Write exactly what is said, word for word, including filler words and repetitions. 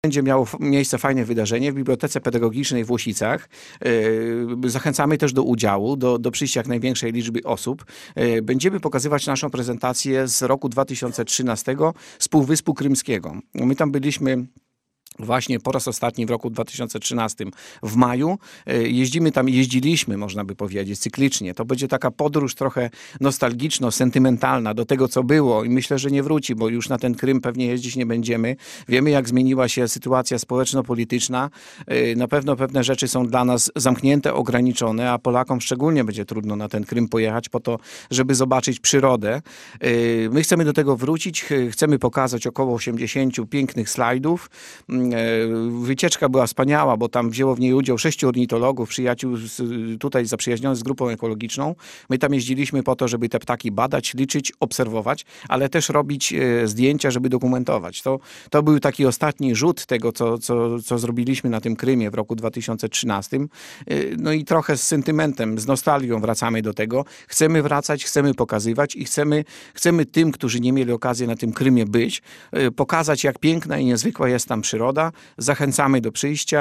Będzie miało miejsce fajne wydarzenie w Bibliotece Pedagogicznej w Łosicach. Zachęcamy też do udziału, do, do przyjścia jak największej liczby osób. Będziemy pokazywać naszą prezentację z roku dwa tysiące trzynastego z Półwyspu Krymskiego. My tam byliśmy właśnie po raz ostatni w roku dwa tysiące trzynastym w maju. Jeździmy tam, jeździliśmy, można by powiedzieć, cyklicznie. To będzie taka podróż trochę nostalgiczno-sentymentalna do tego, co było i myślę, że nie wróci, bo już na ten Krym pewnie jeździć nie będziemy. Wiemy, jak zmieniła się sytuacja społeczno-polityczna. Na pewno pewne rzeczy są dla nas zamknięte, ograniczone, a Polakom szczególnie będzie trudno na ten Krym pojechać po to, żeby zobaczyć przyrodę. My chcemy do tego wrócić, chcemy pokazać około osiemdziesięciu pięknych slajdów. Wycieczka była wspaniała, bo tam wzięło w niej udział sześciu ornitologów, przyjaciół z, tutaj zaprzyjaźnionych z grupą ekologiczną. My tam jeździliśmy po to, żeby te ptaki badać, liczyć, obserwować, ale też robić e, zdjęcia, żeby dokumentować. To, to był taki ostatni rzut tego, co, co, co zrobiliśmy na tym Krymie w roku dwa tysiące trzynastym. E, no i trochę z sentymentem, z nostalgią wracamy do tego. Chcemy wracać, chcemy pokazywać i chcemy, chcemy tym, którzy nie mieli okazji na tym Krymie być, e, pokazać, jak piękna i niezwykła jest tam przyroda. Zachęcamy do przyjścia.